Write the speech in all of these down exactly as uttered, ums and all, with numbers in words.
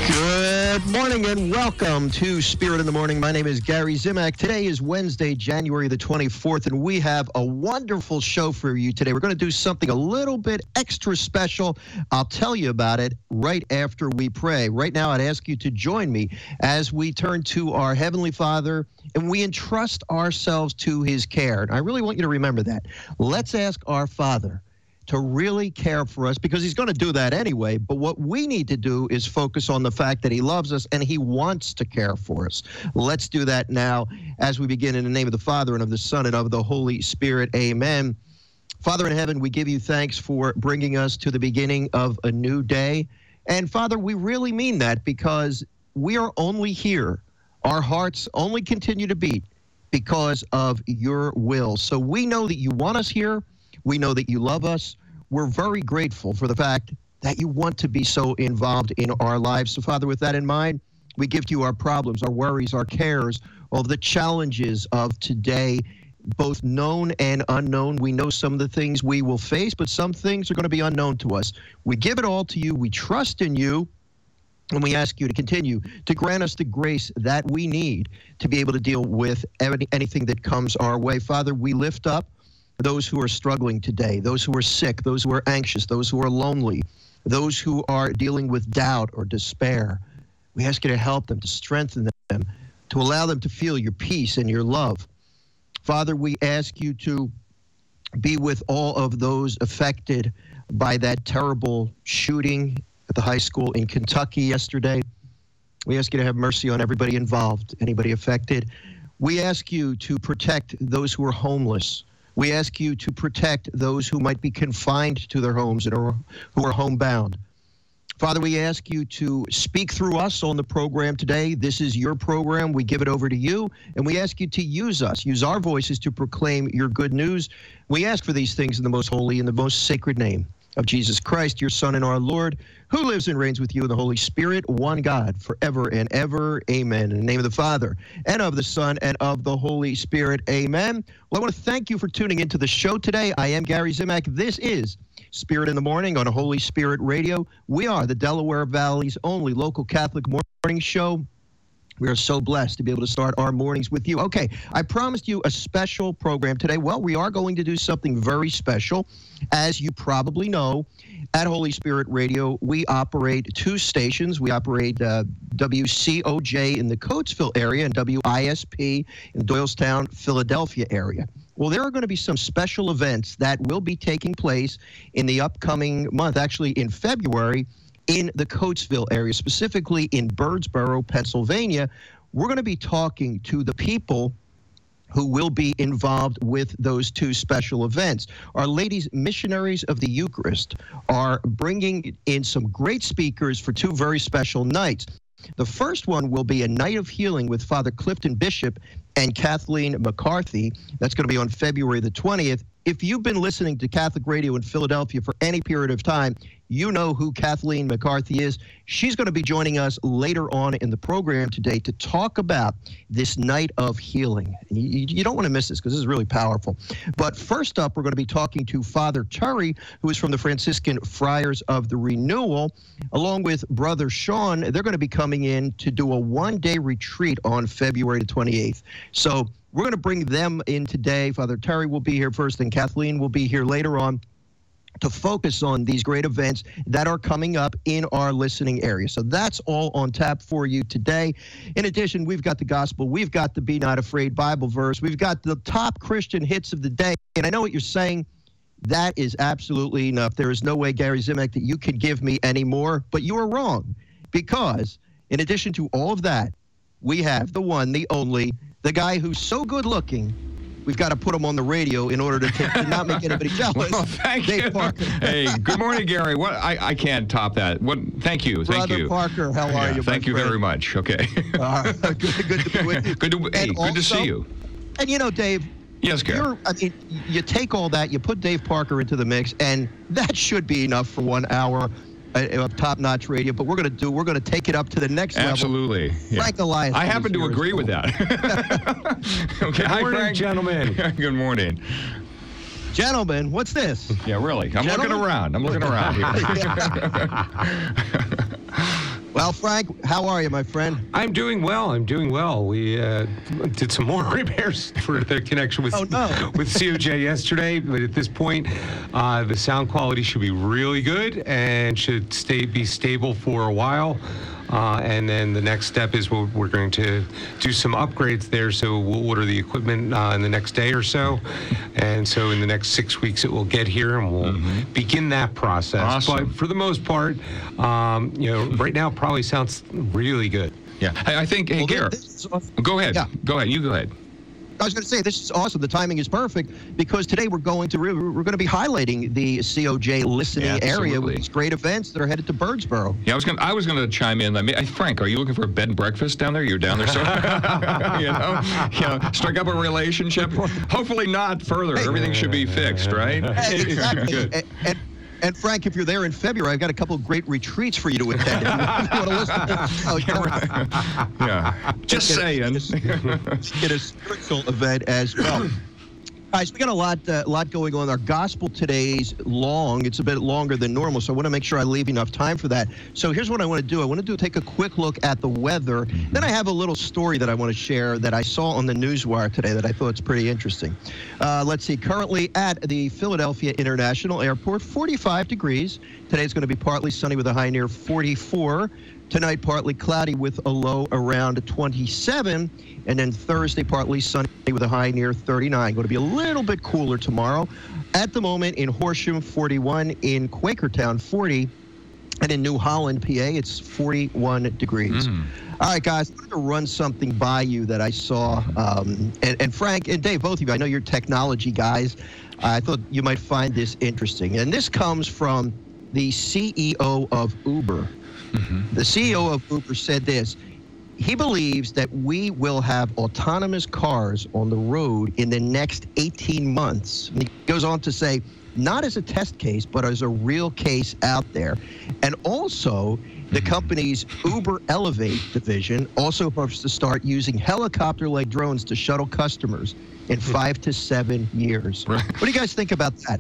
Good morning and welcome to Spirit in the Morning. My name is Gary Zimak. Today is Wednesday, January the twenty-fourth, and we have a wonderful show for you today. We're going to do something a little bit extra special. I'll tell you about it right after we pray. Right now, I'd ask you to join me as we turn to our Heavenly Father and we entrust ourselves to His care. And I really want you to remember that. Let's ask our Father to really care for us, because He's going to do that anyway. But what we need to do is focus on the fact that He loves us and He wants to care for us. Let's do that now as we begin in the name of the Father and of the Son and of the Holy Spirit. Amen. Father in heaven, we give you thanks for bringing us to the beginning of a new day. And Father, we really mean that, because we are only here. Our hearts only continue to beat because of your will. So we know that you want us here. We know that you love us. We're very grateful for the fact that you want to be so involved in our lives. So, Father, with that in mind, we give to you our problems, our worries, our cares, all the challenges of today, both known and unknown. We know some of the things we will face, but some things are going to be unknown to us. We give it all to you. We trust in you. And we ask you to continue to grant us the grace that we need to be able to deal with any, anything that comes our way. Father, we lift up those who are struggling today, those who are sick, those who are anxious, those who are lonely, those who are dealing with doubt or despair. We ask you to help them, to strengthen them, to allow them to feel your peace and your love. Father, we ask you to be with all of those affected by that terrible shooting at the high school in Kentucky yesterday. We ask you to have mercy on everybody involved, anybody affected. We ask you to protect those who are homeless. We ask you to protect those who might be confined to their homes and are, who are homebound. Father, we ask you to speak through us on the program today. This is your program. We give it over to you, and we ask you to use us, use our voices to proclaim your good news. We ask for these things in the most holy and the most sacred name of Jesus Christ, your Son and our Lord, who lives and reigns with you in the Holy Spirit, one God, forever and ever. Amen. In the name of the Father, and of the Son, and of the Holy Spirit. Amen. Well, I want to thank you for tuning into the show today. I am Gary Zimak. This is Spirit in the Morning on Holy Spirit Radio. We are the Delaware Valley's only local Catholic morning show. We are so blessed to be able to start our mornings with you. Okay, I promised you a special program today. Well, we are going to do something very special. As you probably know, at Holy Spirit Radio, we operate two stations. We operate uh, W C O J in the Coatesville area and W I S P in the Doylestown, Philadelphia area. Well, there are going to be some special events that will be taking place in the upcoming month, actually in February, in the Coatesville area, specifically in Birdsboro, Pennsylvania. We're going to be talking to the people who will be involved with those two special events. Our Ladies Missionaries of the Eucharist are bringing in some great speakers for two very special nights. The first one will be a night of healing with Father Clifton Bishop and Kathleen McCarthy. That's going to be on February the twentieth. If you've been listening to Catholic radio in Philadelphia for any period of time, you know who Kathleen McCarthy is. She's going to be joining us later on in the program today to talk about this night of healing. You, you don't want to miss this, because this is really powerful. But first up, we're going to be talking to Father Terry, who is from the Franciscan Friars of the Renewal, along with Brother Sean. They're going to be coming in to do a one-day retreat on February the twenty-eighth. So we're going to bring them in today. Father Terry will be here first, and Kathleen will be here later on to focus on these great events that are coming up in our listening area. So that's all on tap for you today. In addition, we've got the gospel. We've got the Be Not Afraid Bible verse. We've got the top Christian hits of the day. And I know what you're saying. That is absolutely enough. There is no way, Gary Zimak, that you could give me any more. But you are wrong, because in addition to all of that, we have the one, the only, the guy who's so good looking, we've got to put him on the radio in order to, take, to not make anybody jealous. Well, thank Dave you. Parker. Hey, good morning, Gary. What I, I can't top that. What? Thank you. Thank Brother you. Parker, how yeah, are you? Thank you friend? very much. Okay. Uh, good, good to be with you. good to, hey, And good to also, see you. And you know, Dave. Yes, Gary. You're, I mean, you take all that, you put Dave Parker into the mix, and that should be enough for one hour of top-notch radio. But we're going to do, we're going to take it up to the next Absolutely. level. Yeah. Frank Elias. I happen to agree with that. Okay. Good Hi, morning, Frank. gentlemen. Good morning. Gentlemen, what's this? Yeah, really. I'm Gentlemen? looking around. I'm looking around here. Well, Well, Frank, how are you, my friend? I'm doing well. I'm doing well. We uh, did some more repairs for the connection with oh, no. with C O J yesterday, but at this point, uh, the sound quality should be really good and should stay be stable for a while. Uh, and then the next step is we're, we're going to do some upgrades there. So we'll order the equipment uh, in the next day or so. And so in the next six weeks, it will get here and we'll mm-hmm. begin that process. Awesome. But for the most part, um, you know, right now probably sounds really good. Yeah. I, I think, hey, well, Garrett, this is awesome. go ahead. Yeah. Go ahead. You go ahead. I was going to say, this is awesome. The timing is perfect because today we're going to we're going to be highlighting the C O J listening Yeah, area with these great events that are headed to Birdsboro. Yeah, I was going I was going to chime in. I mean, Frank, are you looking for a bed and breakfast down there? You're down there, so you know, you know, strike up a relationship. Hopefully not further. Everything should be fixed, right? Exactly. Good. And, and, and Frank, if you're there in February, I've got a couple of great retreats for you to attend. If you want to listen to oh, yeah, just saying. Get a spiritual event as well. Guys, we got a lot, uh, lot going on. Our gospel today's long. It's a bit longer than normal, so I want to make sure I leave enough time for that. So here's what I want to do. I want to do take a quick look at the weather. Mm-hmm. Then I have a little story that I want to share that I saw on the Newswire today that I thought is pretty interesting. Uh, let's see. Currently at the Philadelphia International Airport, forty-five degrees. Today's going to be partly sunny with a high near forty-four. Tonight, partly cloudy with a low around twenty-seven. And then Thursday, partly sunny with a high near thirty-nine. Going to be a little bit cooler tomorrow. At the moment in Horsham, forty-one. In Quakertown, forty. And in New Holland, P A, it's forty-one degrees. Mm. All right, guys, I'm going to run something by you that I saw. Um, and, and Frank and Dave, both of you, I know you're technology guys. I thought you might find this interesting. And this comes from the C E O of Uber. Mm-hmm. The C E O of Uber said this. He believes that we will have autonomous cars on the road in the next eighteen months. And he goes on to say, not as a test case, but as a real case out there. And also, the company's Uber Elevate division also hopes to start using helicopter-like drones to shuttle customers in five to seven years. Right. What do you guys think about that?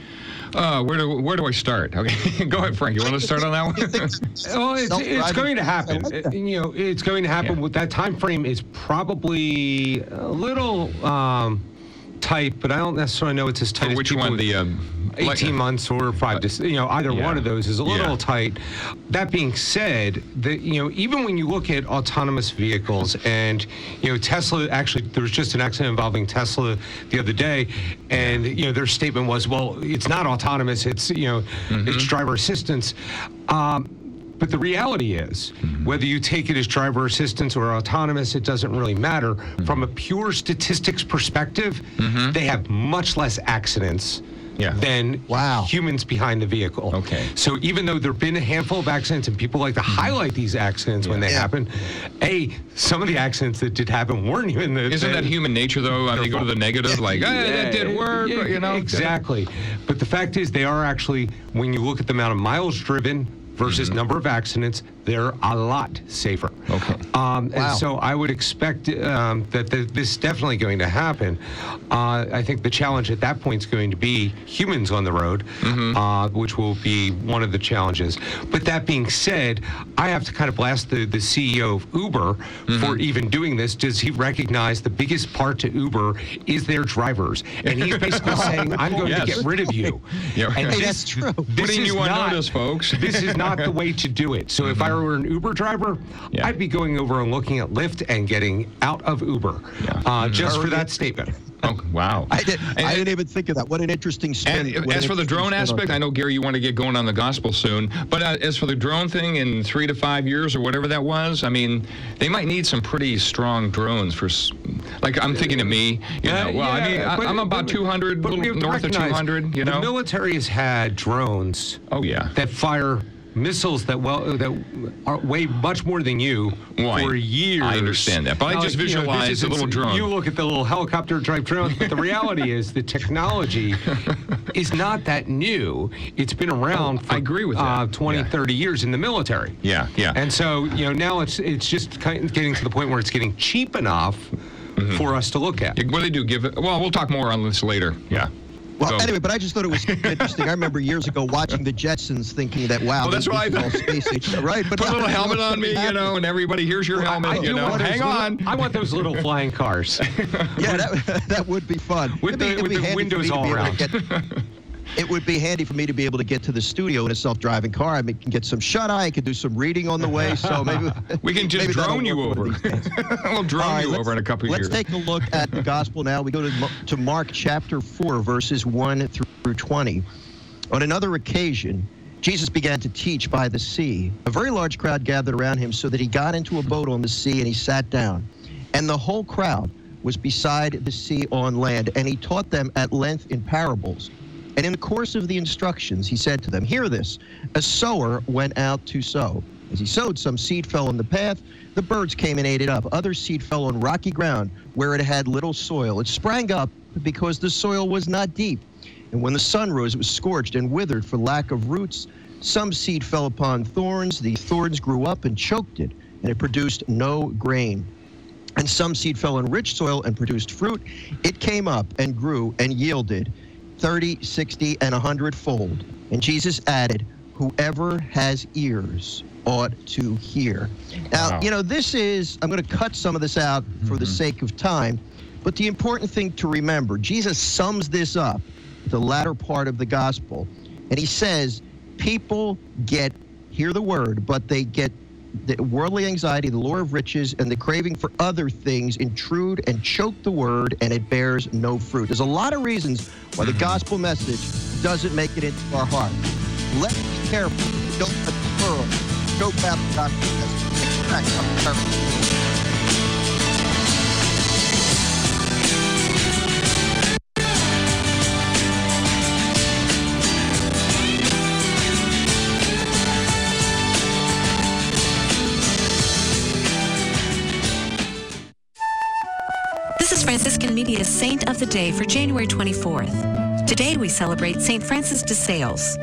Uh, where do where do I start? Okay, go ahead, Frank. You want to start on that one? Oh, it's, it's going to happen. Like you know, it's going to happen. Yeah. With that time frame is probably a little um, tight, but I don't necessarily know it's as tight. For as which one? The um, eighteen like, months or five to you know either yeah. one of those is a little yeah. tight. That being said, that you know even when you look at autonomous vehicles and you know Tesla, actually there was just an accident involving Tesla the other day, and you know their statement was, well, it's not autonomous, it's you know mm-hmm. it's driver assistance. Um, But the reality is, mm-hmm. whether you take it as driver assistance or autonomous, it doesn't really matter. Mm-hmm. From a pure statistics perspective, mm-hmm. they have much less accidents yeah. than wow. humans behind the vehicle. Okay. So even though there have been a handful of accidents, and people like to mm-hmm. highlight these accidents yeah. when they yeah. happen, A, some of the accidents that did happen weren't even the... Isn't the, that human nature, though? I mean, you go to the negative, like, hey, yeah, that did work, yeah, you know? Exactly. But the fact is, they are actually, when you look at the amount of miles driven versus mm-hmm. number of accidents, they're a lot safer. Okay. Um, wow. And so I would expect um, that the, this is definitely going to happen. Uh, I think the challenge at that point is going to be humans on the road, mm-hmm. uh, which will be one of the challenges. But that being said, I have to kind of blast the, the C E O of Uber mm-hmm. for even doing this. Does he recognize the biggest part to Uber is their drivers? And he's basically saying, I'm going yes. to get rid of you. Yeah. And hey, this, that's true. This Putting is you on not, notice, folks. This is not the way to do it. So mm-hmm. if I were an Uber driver, yeah. I'd be going over and looking at Lyft and getting out of Uber yeah. uh, mm-hmm. just for that statement. Oh, wow. I, did, I didn't even think of that. What an interesting spin. And as for the drone aspect, I know, Gary, you want to get going on the gospel soon. But uh, as for the drone thing in three to five years or whatever that was, I mean, they might need some pretty strong drones for, like, I'm thinking of me, you know. Well, yeah, I mean, I, I'm about but, two hundred, but little north of two hundred, you know. The military has had drones oh, yeah. that fire missiles that well that are, weigh much more than you well, for I, years. I understand that, but now, I just like, visualize you know, a little drone. You look at the little helicopter type drone, but the reality is the technology is not that new. It's been around for I agree with uh, that. twenty, yeah. thirty years in the military. Yeah, yeah. And so, you know, now it's it's just kind of getting to the point where it's getting cheap enough mm-hmm. for us to look at. What do they do? Give it? Well, we'll talk more on this later. Yeah. Well, So- anyway, but I just thought it was interesting. I remember years ago watching the Jetsons, thinking that wow, Well, that's this what is I all thought. space age, right? But Put a little now- helmet on me, you know, and everybody, here's your helmet, I you do know. want those Hang little- on. I want those little flying cars. Yeah, that, that would be fun. With It'd be- the- it'd with be the handy for me windows to be all able to around. get- It would be handy for me to be able to get to the studio in a self-driving car. I can get some shut-eye. I could do some reading on the way. So maybe We can just maybe that'll drone you work one over. of these days. We'll drone All right, you let's- over in a couple of Let's years. take a look at the gospel now. We go to, Mo- to Mark chapter four, verses one through twenty. On another occasion, Jesus began to teach by the sea. A very large crowd gathered around him so that he got into a boat on the sea and he sat down. And the whole crowd was beside the sea on land, and he taught them at length in parables. And in the course of the instructions, he said to them, "Hear this, a sower went out to sow. As he sowed, some seed fell on the path. The birds came and ate it up. Other seed fell on rocky ground where it had little soil. It sprang up because the soil was not deep. And when the sun rose, it was scorched and withered for lack of roots. Some seed fell upon thorns. The thorns grew up and choked it, and it produced no grain. And some seed fell on rich soil and produced fruit. It came up and grew and yielded thirty, sixty, and a hundredfold." And Jesus added, "Whoever has ears ought to hear." Now, Wow. you know, this is, I'm going to cut some of this out for the sake of time, but the important thing to remember, Jesus sums this up, the latter part of the gospel, and he says, people get, hear the word, but they get the worldly anxiety, the lure of riches, and the craving for other things intrude and choke the word, and it bears no fruit. There's a lot of reasons why the gospel message doesn't make it into our heart. Let's be careful. Don't let the world choke out the gospel message. In fact, I'm careful. This is Franciscan Media's Saint of the Day for January twenty-fourth. Today we celebrate Saint Francis de Sales.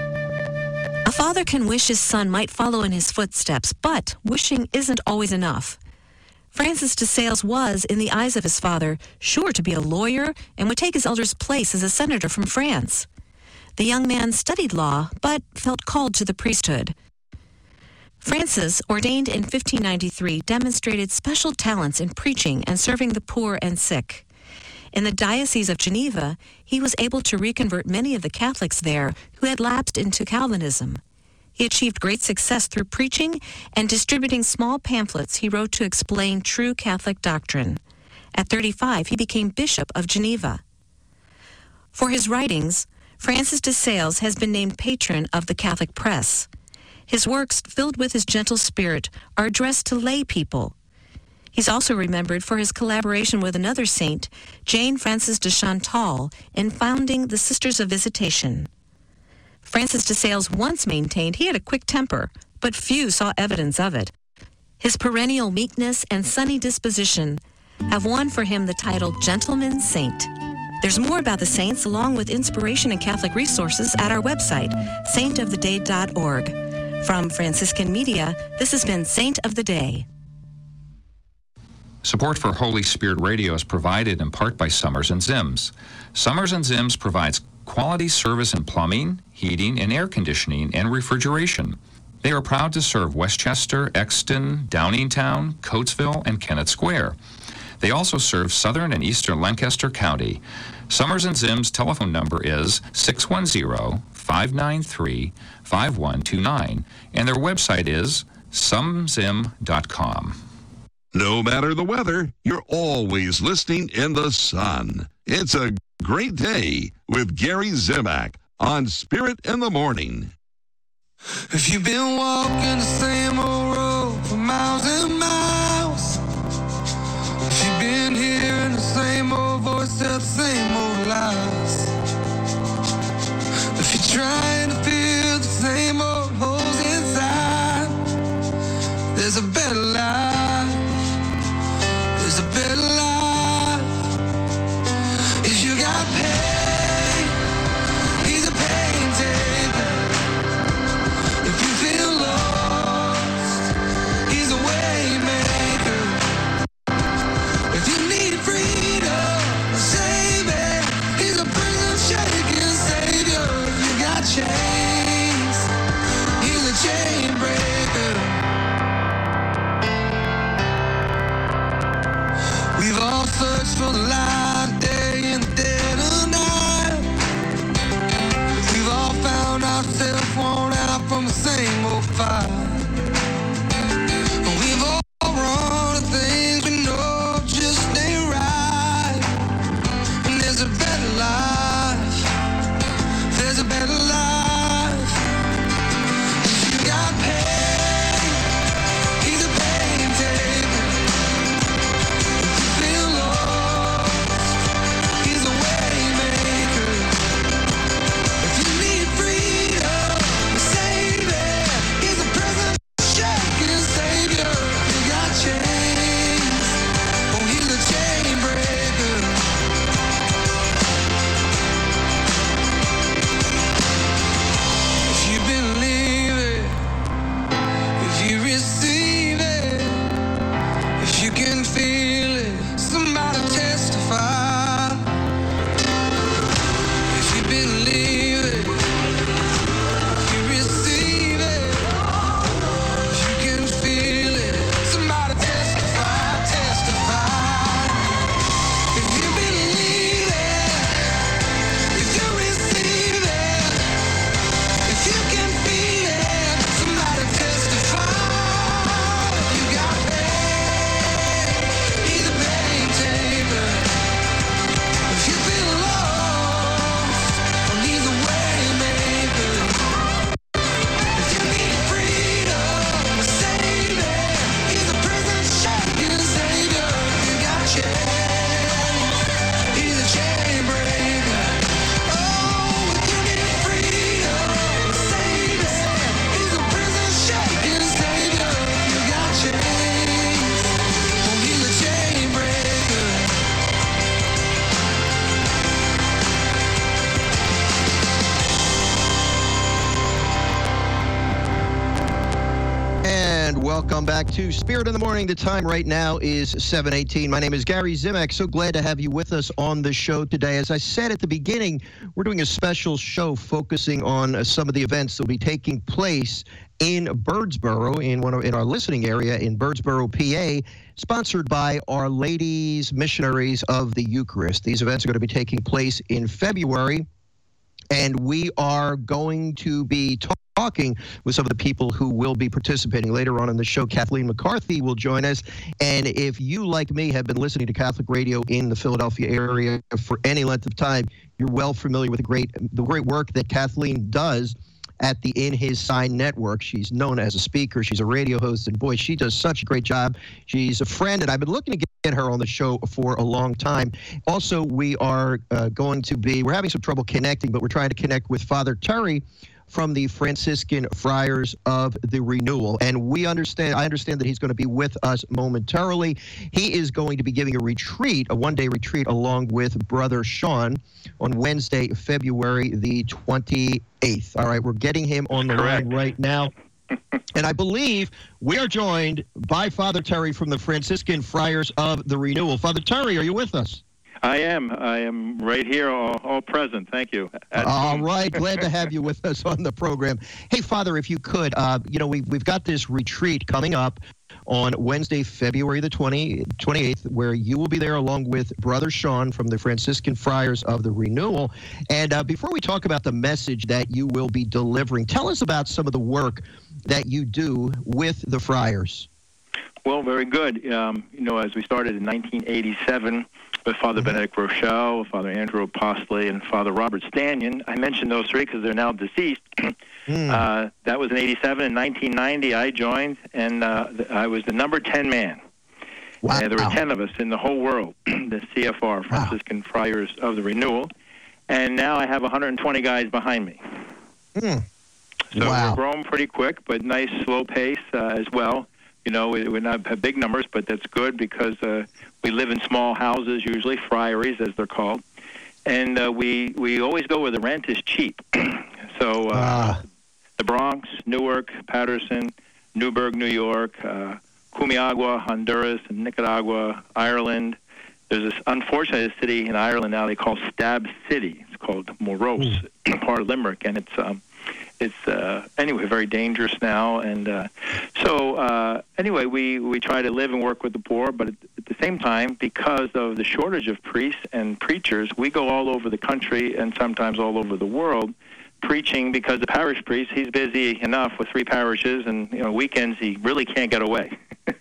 A father can wish his son might follow in his footsteps, but wishing isn't always enough. Francis de Sales was, in the eyes of his father, sure to be a lawyer and would take his elder's place as a senator from France. The young man studied law, but felt called to the priesthood. Francis, ordained in fifteen ninety-three, demonstrated special talents in preaching and serving the poor and sick. In the Diocese of Geneva, he was able to reconvert many of the Catholics there who had lapsed into Calvinism. He achieved great success through preaching and distributing small pamphlets he wrote to explain true Catholic doctrine. At thirty-five, he became Bishop of Geneva. For his writings, Francis de Sales has been named patron of the Catholic press. His works, filled with his gentle spirit, are addressed to lay people. He's also remembered for his collaboration with another saint, Jane Frances de Chantal, in founding the Sisters of Visitation. Francis de Sales once maintained he had a quick temper, but few saw evidence of it. His perennial meekness and sunny disposition have won for him the title Gentleman Saint. There's more about the saints, along with inspiration and Catholic resources, at our website, saint of the day dot org. From Franciscan Media, this has been Saint of the Day. Support for Holy Spirit Radio is provided in part by Summers and Zims. Summers and Zims provides quality service in plumbing, heating, and air conditioning and refrigeration. They are proud to serve Westchester, Exton, Downingtown, Coatesville, and Kennett Square. They also serve southern and eastern Lancaster County. Summers and Zims' telephone number is six one zero, five nine three, five one two nine, and their website is sumzim dot com. No matter the weather, you're always listening in the sun. It's a great day with Gary Zimak on Spirit in the Morning. If you've been walking the same old road for miles and miles, if you've been hearing the same old voice tell the same old lies, if you're trying to fill the same old holes inside, there's a better life, there's a better life. If you got pain, he's a pain taker. If you feel lost, he's a way maker. If you need freedom, a saving, he's a prison shaker. all search for the light of day in the dead of night. We've all found ourselves worn out from the same old fight. We've all run to things we know just ain't right. And there's a better life. There's a better life. If you got pain, he's a pain taker. If you feel lost, he's a way maker. If you need freedom, save it. He's a prison shaking savior. You got chains, oh he's a chain breaker. If you believe it, if you receive it, if you can feel it, somebody testify. If you believe it, if you receive it, if you can feel it, somebody testify, testify. If you believe it, if you receive it, if you can feel it, somebody testify. You got pain, he's a pain taker. If you feel lost, well, he's a way maker. If you need freedom, save it. He's a prison shaking savior. You got chains, he's a chain breaker. Oh, if you need freedom, save it. He's a prison shaking savior. You got chains, oh, he's a chain breaker. And welcome back to Spirit in the Morning. The time right now is seven eighteen. My name is Gary Zimak. So glad to have you with us on the show today. As I said at the beginning, we're doing a special show focusing on uh, some of the events that will be taking place in Birdsboro, in one of, in our listening area in Birdsboro, P A, sponsored by Our Lady's Missionaries of the Eucharist. These events are going to be taking place in February, and we are going to be talking talking with some of the people who will be participating later on in the show. Kathleen McCarthy will join us. And if you, like me, have been listening to Catholic radio in the Philadelphia area for any length of time, you're well familiar with the great the great work that Kathleen does at the In His Sign Network. She's known as a speaker. She's a radio host, and boy, she does such a great job. She's a friend, and I've been looking to get her on the show for a long time. Also, we are uh, going to be, we're having some trouble connecting, but we're trying to connect with Father Terry from the Franciscan Friars of the Renewal. And we understand, I understand that he's going to be with us momentarily. He is going to be giving a retreat, a one-day retreat, along with Brother Sean on Wednesday, February the twenty-eighth. All right, we're getting him on the Correct. line right now. And I believe we are joined by Father Terry from the Franciscan Friars of the Renewal. Father Terry, are you with us? I am. I am right here, all, all present. Thank you. At All home. right. Glad to have you with us on the program. Hey, Father, if you could, uh, you know, we've, we've got this retreat coming up on Wednesday, February the twenty-eighth, where you will be there along with Brother Sean from the Franciscan Friars of the Renewal. And uh, before we talk about the message that you will be delivering, tell us about some of the work that you do with the Friars. Well, very good. Um, you know, as we started in nineteen eighty-seven with Father Benedict Rochelle, Father Andrew Apostoli, and Father Robert Stanion. I mentioned those three because they're now deceased. mm. uh, that was in eighty-seven. In nineteen ninety, I joined, and uh, I was the number ten man. Wow. Uh, there were ten of us in the whole world, the C F R, Franciscan wow. Friars of the Renewal. And now I have one hundred twenty guys behind me. Mm. So wow. we're growing pretty quick, but nice slow pace uh, as well. You know, we, we not have big numbers, but that's good because uh, we live in small houses, usually friaries, as they're called, and uh, we we always go where the rent is cheap. so uh, uh. the Bronx, Newark, Patterson, Newburgh, New York, uh, Cumiagua, Honduras, and Nicaragua, Ireland. There's this unfortunate city in Ireland now they call Stab City. It's called Morose, part of Limerick, and it's um, it's uh, anyway very dangerous now. And uh, so uh, anyway, we, we try to live and work with the poor, but at, at the same time, because of the shortage of priests and preachers, we go all over the country and sometimes all over the world preaching, because the parish priest, he's busy enough with three parishes, and you know weekends he really can't get away.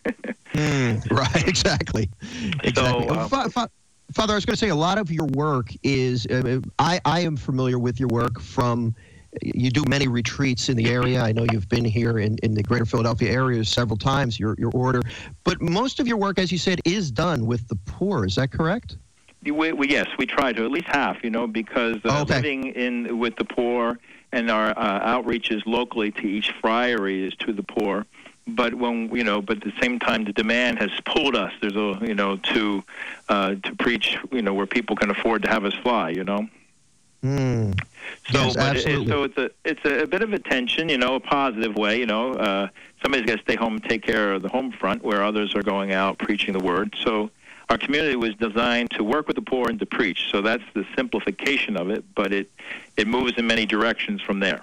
mm, right, exactly. Exactly. So, uh, Fa- Fa- Father, I was going to say a lot of your work is, uh, I, I am familiar with your work from, you do many retreats in the area. I know you've been here in, in the greater Philadelphia area several times, your, your order. But most of your work, as you said, is done with the poor. Is that correct? We, we, yes, we try to, at least half, you know, because uh, okay. living in with the poor and our uh, outreaches locally to each friary is to the poor. But when you know, but at the same time, the demand has pulled us. There's a you know to uh, to preach you know where people can afford to have us fly. You know. Mm. So, yes, but absolutely. it, so it's a it's a, a bit of a tension, you know, a positive way. You know, uh, somebody's got to stay home and take care of the home front, where others are going out preaching the word. So our community was designed to work with the poor and to preach. So that's the simplification of it, but it it moves in many directions from there.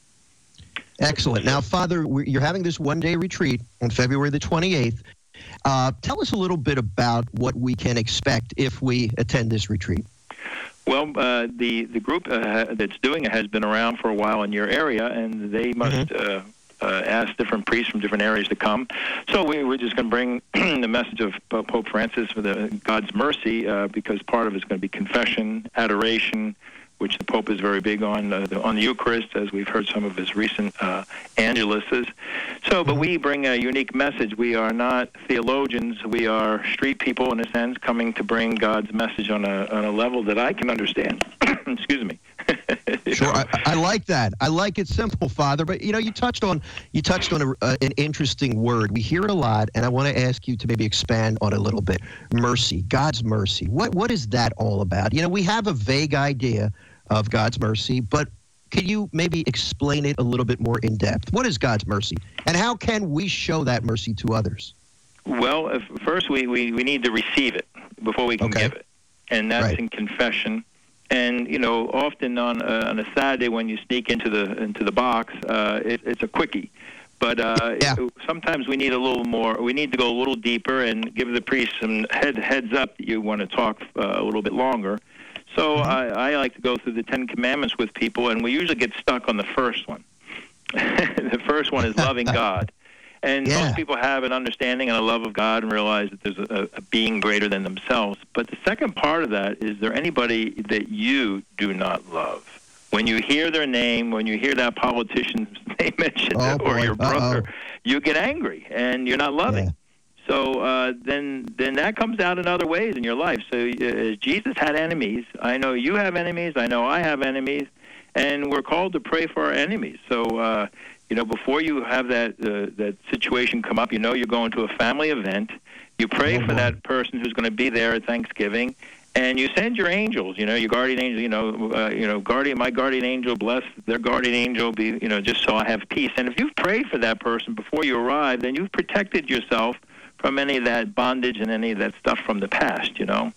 Excellent. Now, Father, we're, you're having this one-day retreat on February the twenty-eighth. Uh, tell us a little bit about what we can expect if we attend this retreat. Well, uh, the the group uh, that's doing it has been around for a while in your area, and they must mm-hmm. uh, uh, ask different priests from different areas to come. So we, we're just going to bring the message of Pope Francis for the God's mercy, uh, because part of it is going to be confession, adoration, which the Pope is very big on, uh, the, on the Eucharist, as we've heard some of his recent uh, Anguluses. So, but we bring a unique message. We are not theologians. We are street people, in a sense, coming to bring God's message on a on a level that I can understand. Excuse me. Sure, I, I like that. I like it simple, Father. But you know, you touched on you touched on a, uh, an interesting word. We hear it a lot, and I want to ask you to maybe expand on it a little bit. Mercy, God's mercy. What what is that all about? You know, we have a vague idea of God's mercy, but can you maybe explain it a little bit more in depth? What is God's mercy, and how can we show that mercy to others? Well, if, first we, we, we need to receive it before we can okay. give it, and that's right. in confession. And you know, often on uh, on a Saturday when you sneak into the into the box, uh, it, it's a quickie. But uh, yeah. it, sometimes we need a little more. We need to go a little deeper and give the priest some head, heads up that you want to talk uh, a little bit longer. So mm-hmm. I, I like to go through the Ten Commandments with people, and we usually get stuck on the first one. The first one is loving God. And yeah. most people have an understanding and a love of God and realize that there's a, a being greater than themselves. But the second part of that is there anybody that you do not love? When you hear their name, when you hear that politician's name mentioned, oh, or boy. your brother, Uh-oh. you get angry and you're not loving. Yeah. So uh, then, then that comes out in other ways in your life. So uh, Jesus had enemies. I know you have enemies. I know I have enemies, and we're called to pray for our enemies. So uh, you know, before you have that uh, that situation come up, you know you're going to a family event. You pray oh, for boy. that person who's going to be there at Thanksgiving, and you send your angels. You know, your guardian angel. You know, uh, you know, guardian, my guardian angel, bless their guardian angel. Be you know, just so I have peace. And if you've prayed for that person before you arrive, then you've protected yourself from any of that bondage and any of that stuff from the past, you know?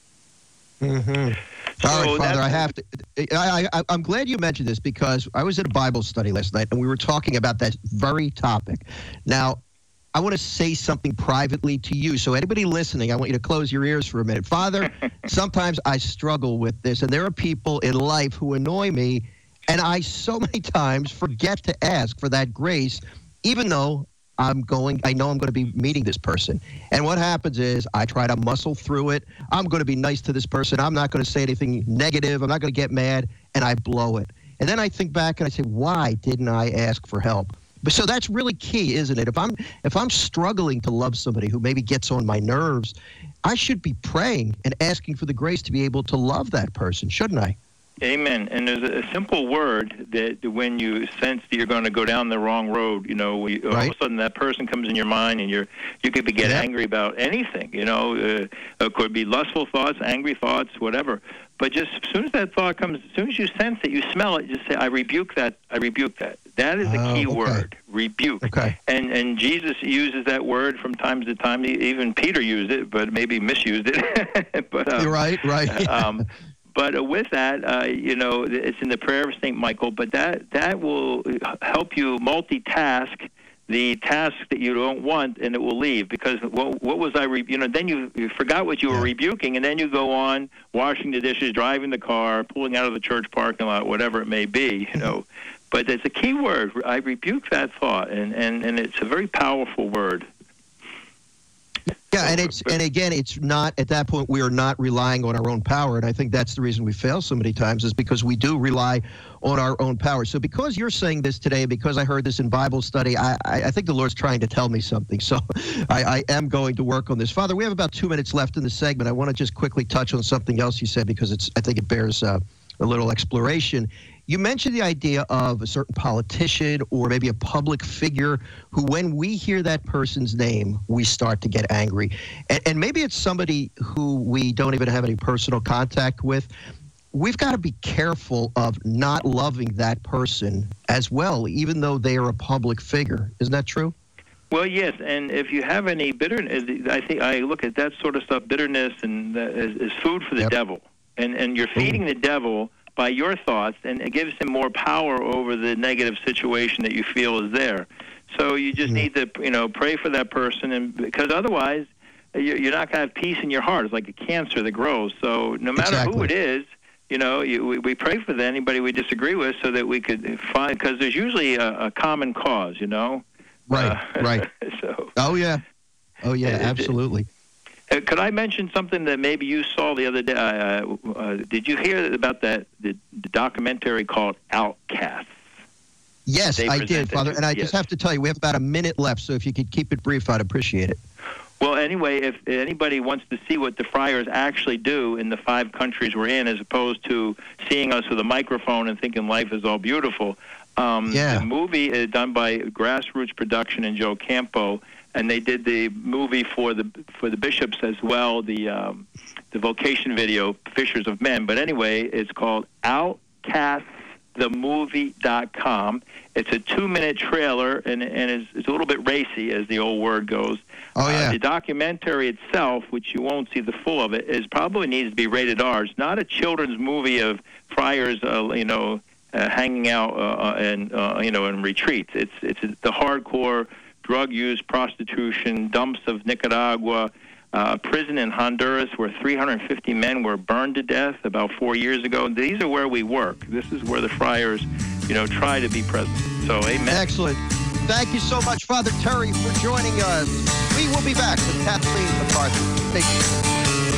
Mm-hmm. So All right, Father, I that's- have to. I, I, I'm glad you mentioned this because I was at a Bible study last night and we were talking about that very topic. Now, I want to say something privately to you. So anybody listening, I want you to close your ears for a minute. Father, sometimes I struggle with this, and there are people in life who annoy me, and I so many times forget to ask for that grace, even though I'm going, I know I'm going to be meeting this person. And what happens is I try to muscle through it. I'm going to be nice to this person. I'm not going to say anything negative. I'm not going to get mad, and I blow it. And then I think back and I say, why didn't I ask for help? But so that's really key, isn't it? If I'm if I'm struggling to love somebody who maybe gets on my nerves, I should be praying and asking for the grace to be able to love that person, shouldn't I? Amen. And there's a simple word that when you sense that you're going to go down the wrong road, you know, we, all right. of a sudden that person comes in your mind and you're you could be get yeah. angry about anything, you know. Uh, it could be lustful thoughts, angry thoughts, whatever. But just as soon as that thought comes, as soon as you sense it, you smell it, just say, I rebuke that, I rebuke that. That is the Oh, key okay. word, rebuke. Okay. And and Jesus uses that word from time to time. Even Peter used it, but maybe misused it. but um, You're right, right. um, But uh, with that, uh, you know, it's in the prayer of Saint Michael, but that, that will help you multitask the task that you don't want, and it will leave. Because what, what was I, re- you know, then you, you forgot what you were Yeah. rebuking, and then you go on washing the dishes, driving the car, pulling out of the church parking lot, whatever it may be, you know. But it's a key word. I rebuke that thought, and, and, and it's a very powerful word. Yeah, and it's and again, it's not at that point we are not relying on our own power, and I think that's the reason we fail so many times is because we do rely on our own power. So because you're saying this today, because I heard this in Bible study, I I, I think the Lord's trying to tell me something. So I, I am going to work on this. Father, we have about two minutes left in the segment. I want to just quickly touch on something else you said because it's I think it bears uh, a little exploration. You mentioned the idea of a certain politician or maybe a public figure who, when we hear that person's name, we start to get angry. And, and maybe it's somebody who we don't even have any personal contact with. We've got to be careful of not loving that person as well, even though they are a public figure. Isn't that true? Well, yes, and if you have any bitterness, I think I look at that sort of stuff, bitterness, and uh, is, is food for the Yep. devil. And, and you're feeding the devil by your thoughts, and it gives him more power over the negative situation that you feel is there. So you just need to, you know, pray for that person, and because otherwise you're not going to have peace in your heart. It's like a cancer that grows. So no matter Exactly. who it is, you know, you, we, we pray for anybody we disagree with so that we could find, because there's usually a, a common cause, you know. Right, Uh, right. So. Oh, yeah. Oh, yeah, It- it- absolutely. Uh, could I mention something that maybe you saw the other day? Uh, uh, did you hear about that the, the documentary called Outcasts? Yes, They I did, presented Father. it, And I yes. just have to tell you, we have about a minute left, so if you could keep it brief, I'd appreciate it. Well, anyway, if anybody wants to see what the Friars actually do in the five countries we're in, as opposed to seeing us with a microphone and thinking life is all beautiful, um, Yeah. the movie is done by Grassroots Production and Joe Campo, and they did the movie for the for the bishops as well, the um, the vocation video, Fishers of Men. But anyway, it's called Outcasts the movie dot com. It's a two-minute trailer, and, and it's, it's a little bit racy, as the old word goes. Oh, yeah. Uh, the documentary itself, which you won't see the full of it, is probably needs to be rated R. It's not a children's movie of friars, uh, you know, uh, hanging out uh, and uh, you know in retreats. It's it's the hardcore drug use, prostitution, dumps of Nicaragua, uh, prison in Honduras where three hundred fifty men were burned to death about four years ago. These are where we work. This is where the Friars, you know, try to be present. So, amen. Excellent. Thank you so much, Father Terry, for joining us. We will be back with Kathleen McCarthy. Thank you.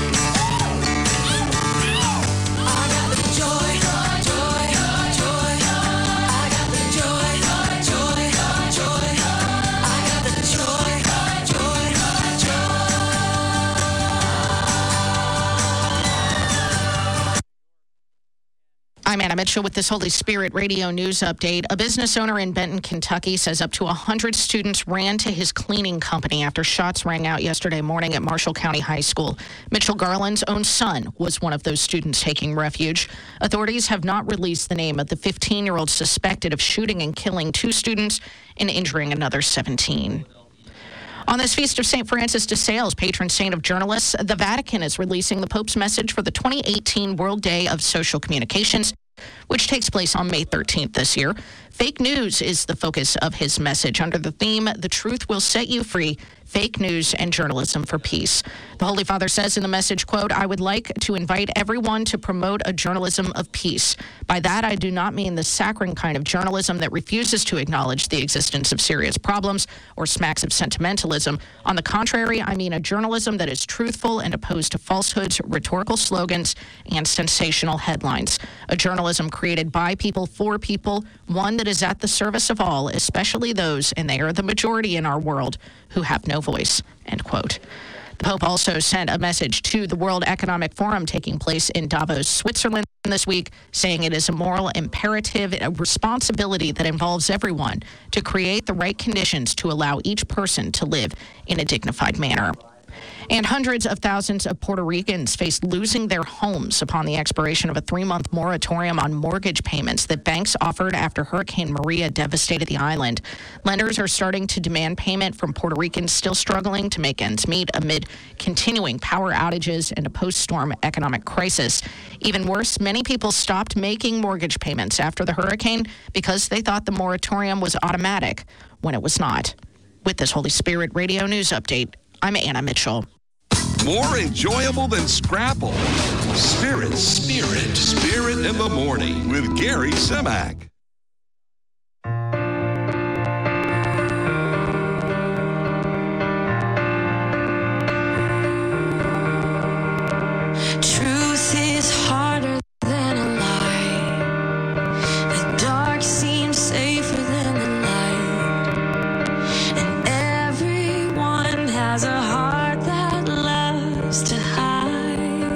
I'm Anna Mitchell with this Holy Spirit Radio News Update. A business owner in Benton, Kentucky says up to one hundred students ran to his cleaning company after shots rang out yesterday morning at Marshall County High School. Mitchell Garland's own son was one of those students taking refuge. Authorities have not released the name of the fifteen-year-old suspected of shooting and killing two students and injuring another seventeen. On this feast of Saint Francis de Sales, patron saint of journalists, the Vatican is releasing the Pope's message for the twenty eighteen World Day of Social Communications, which takes place on May thirteenth this year. Fake news is the focus of his message under the theme, "The Truth Will Set You Free, Fake News and Journalism for Peace." The Holy Father says in the message, quote, "I would like to invite everyone to promote a journalism of peace. By that, I do not mean the saccharine kind of journalism that refuses to acknowledge the existence of serious problems or smacks of sentimentalism. On the contrary, I mean a journalism that is truthful and opposed to falsehoods, rhetorical slogans, and sensational headlines. A journalism created by people for people, one that is at the service of all, especially those, and they are the majority in our world, who have no voice," end quote. The Pope also sent a message to the World Economic Forum taking place in Davos, Switzerland this week, saying it is a moral imperative, a responsibility that involves everyone to create the right conditions to allow each person to live in a dignified manner. And hundreds of thousands of Puerto Ricans face losing their homes upon the expiration of a three-month moratorium on mortgage payments that banks offered after Hurricane Maria devastated the island. Lenders are starting to demand payment from Puerto Ricans still struggling to make ends meet amid continuing power outages and a post-storm economic crisis. Even worse, many people stopped making mortgage payments after the hurricane because they thought the moratorium was automatic when it was not. With this Holy Spirit Radio News Update, I'm Anna Mitchell. More enjoyable than Scrapple. Spirit, Spirit, Spirit in the Morning with Gary Zimak. Truth is harder than a lie. The dark seems safer than the light. And everyone has a heart that loves to hide.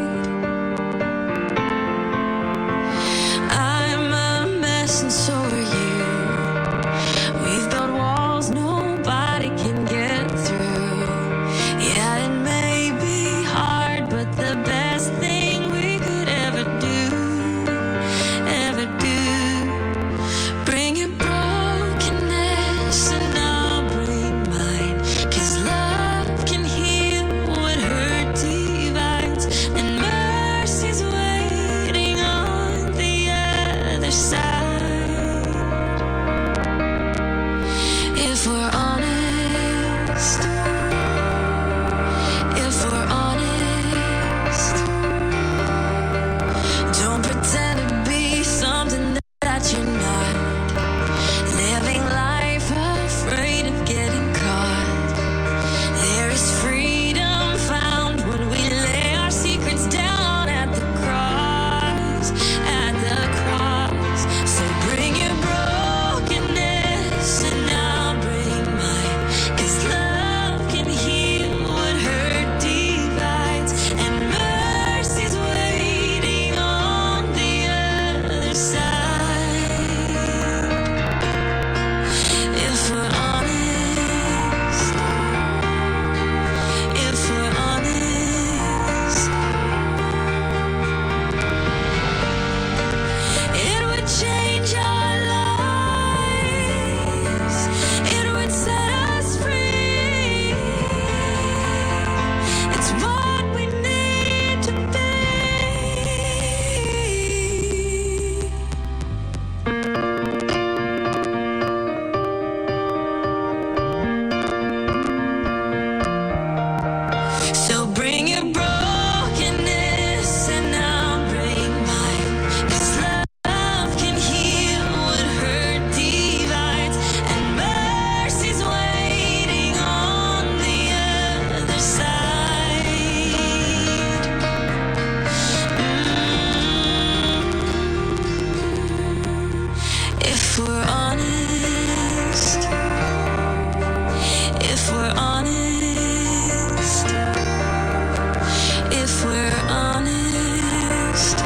I'm a mess and so are you. We've built walls nobody can get through. Yeah, it may be hard, but the best thing we could ever do, ever do. Bring your brokenness and I'll bring mine. 'Cause love can heal what hurt divides, and mercy's waiting on the other side. If we're honest, if we're honest, don't pretend to be something that you're not. Living life afraid of getting caught. There is freedom found when we lay our secrets down at the cross, at the cross. So bring your brokenness and I'll bring mine. 'Cause love can heal what hurt divides, and mercy's waiting on the other side. If we're honest, if we're honest, it would change our lives. It would set us free. It's what we need to be. So bring your brokenness and I'll bring mine. 'Cause love can heal what hurt divides, and mercy's waiting on the other side. Mm. If we're honest, if we're honest, if we're honest.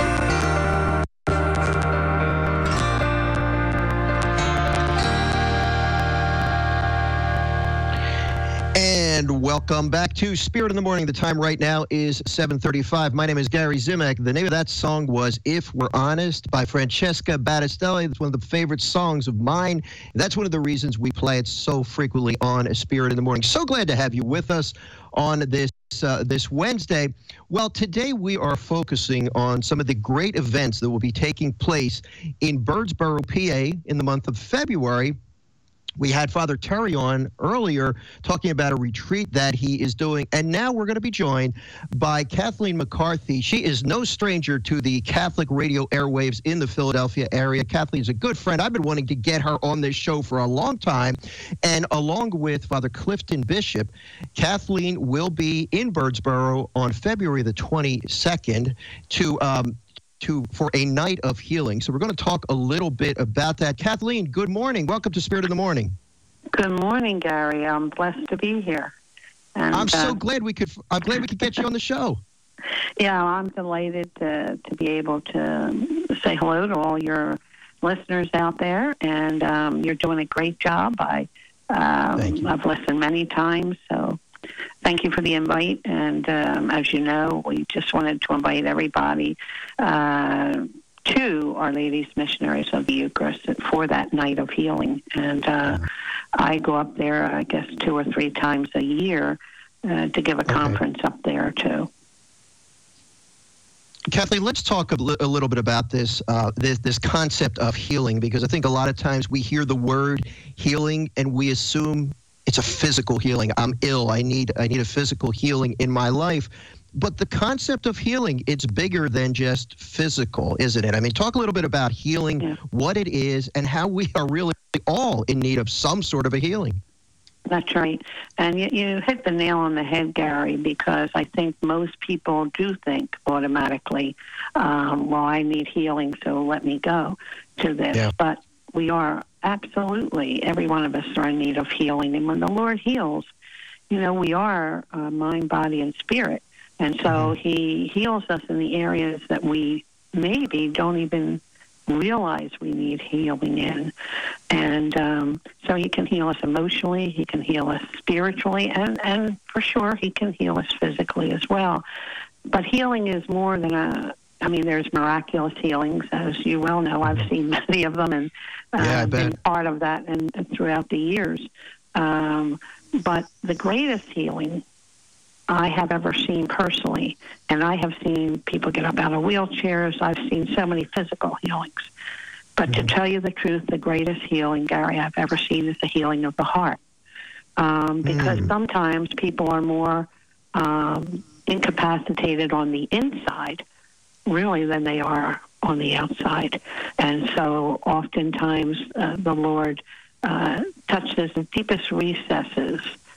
And welcome back to Spirit in the Morning. The time right now is seven thirty-five. My name is Gary Zimak. The name of that song was If We're Honest by Francesca Battistelli. It's one of the favorite songs of mine. That's one of the reasons we play it so frequently on Spirit in the Morning. So glad to have you with us on this uh, this Wednesday. Well, today we are focusing on some of the great events that will be taking place in Birdsboro, P A in the month of February. We had Father Terry on earlier talking about a retreat that he is doing, and now we're going to be joined by Kathleen McCarthy. She is no stranger to the Catholic radio airwaves in the Philadelphia area. Kathleen's a good friend. I've been wanting to get her on this show for a long time, and along with Father Clifton Bishop, Kathleen will be in Birdsboro on February the twenty-second to um, to for a night of healing. So we're going to talk a little bit about that. Kathleen, good morning. Welcome to Spirit in the Morning. Good morning, Gary. I'm blessed to be here. And, I'm so uh, glad we could. I'm glad we could get you on the show. Yeah, I'm delighted to to be able to say hello to all your listeners out there, and um, you're doing a great job. I um, Thank you. I've listened many times, so thank you for the invite. And um, as you know, we just wanted to invite everybody uh, to Our Lady's Missionaries of the Eucharist for that night of healing. And uh, I go up there, I guess, two or three times a year uh, to give a Okay. conference up there, too. Kathleen, let's talk a, li- a little bit about this, uh, this this concept of healing, because I think a lot of times we hear the word healing and we assume it's a physical healing. I'm ill. I need I need a physical healing in my life. But the concept of healing, it's bigger than just physical, isn't it? I mean, talk a little bit about healing, Yeah. what it is, and how we are really all in need of some sort of a healing. That's right. And you, you hit the nail on the head, Gary, because I think most people do think automatically, um, well, I need healing, so let me go to this. Yeah. But we are absolutely, every one of us are in need of healing. And when the Lord heals, you know, we are uh, mind, body, and spirit. And so Mm-hmm. he heals us in the areas that we maybe don't even realize we need healing in. And um, so he can heal us emotionally, he can heal us spiritually, and, and for sure he can heal us physically as well. But healing is more than a, I mean, there's miraculous healings, as you well know. I've seen many of them and uh, Yeah, I been bet. part of that and, and throughout the years. Um, but the greatest healing I have ever seen personally, and I have seen people get up out of wheelchairs. I've seen so many physical healings. But to tell you the truth, the greatest healing, Gary, I've ever seen is the healing of the heart. Um, because Mm. sometimes people are more um, incapacitated on the inside, really, than they are on the outside. And so oftentimes uh, the Lord uh, touches the deepest recesses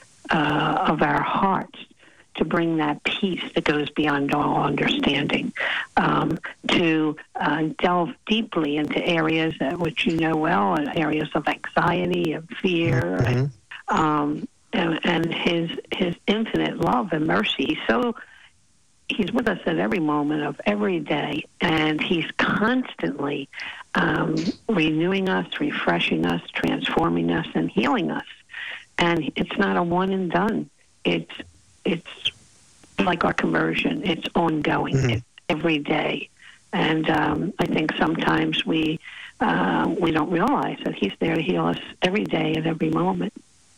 uh, of our hearts to bring that peace that goes beyond all understanding, um, to uh, delve deeply into areas that, which you know well, areas of anxiety and fear, Mhm. and, um, and, and his his infinite love and mercy. He's so he's with us at every moment of every day, and he's constantly um, renewing us, refreshing us, transforming us, and healing us. And it's not a one and done. It's it's like our conversion. It's ongoing. Mhm. It's every day. And um, I think sometimes we uh, we don't realize that he's there to heal us every day at every moment.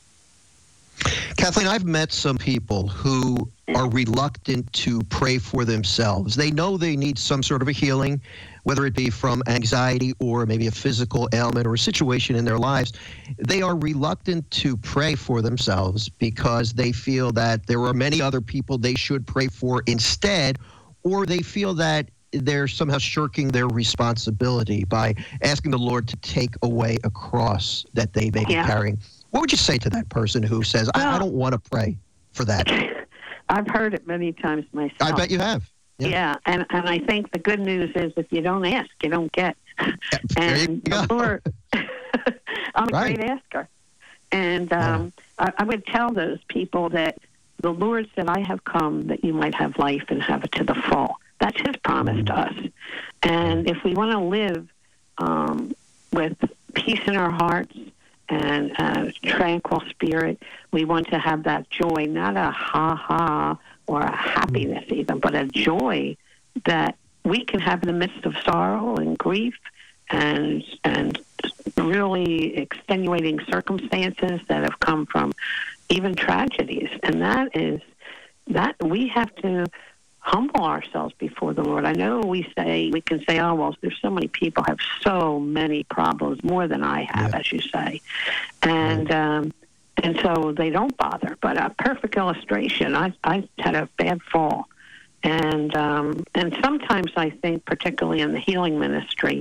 Kathleen, I've met some people who are reluctant to pray for themselves. They know they need some sort of a healing, whether it be from anxiety or maybe a physical ailment or a situation in their lives. They are reluctant to pray for themselves because they feel that there are many other people they should pray for instead, or they feel that they're somehow shirking their responsibility by asking the Lord to take away a cross that they may be Yeah. carrying. What would you say to that person who says, I, I Well- don't want to pray for that? I've heard it many times myself. I bet you have. Yeah. Yeah, and, and I think the good news is if you don't ask, you don't get. There you And go. the Lord, I'm a Right. great asker. And um, I, I would tell those people that the Lord said, I have come that you might have life and have it to the full. That's his promise to us. And if we want to live um, with peace in our hearts and a tranquil spirit, we want to have that joy, not a ha-ha or a happiness even, but a joy that we can have in the midst of sorrow and grief and and really extenuating circumstances that have come from even tragedies. And that is that we have to humble ourselves before the Lord. I know we say, we can say, oh, well, there's so many people have so many problems, more than I have, Yeah. as you say. And um, and so they don't bother. But a perfect illustration, I, I had a bad fall. And um, and sometimes I think, particularly in the healing ministry,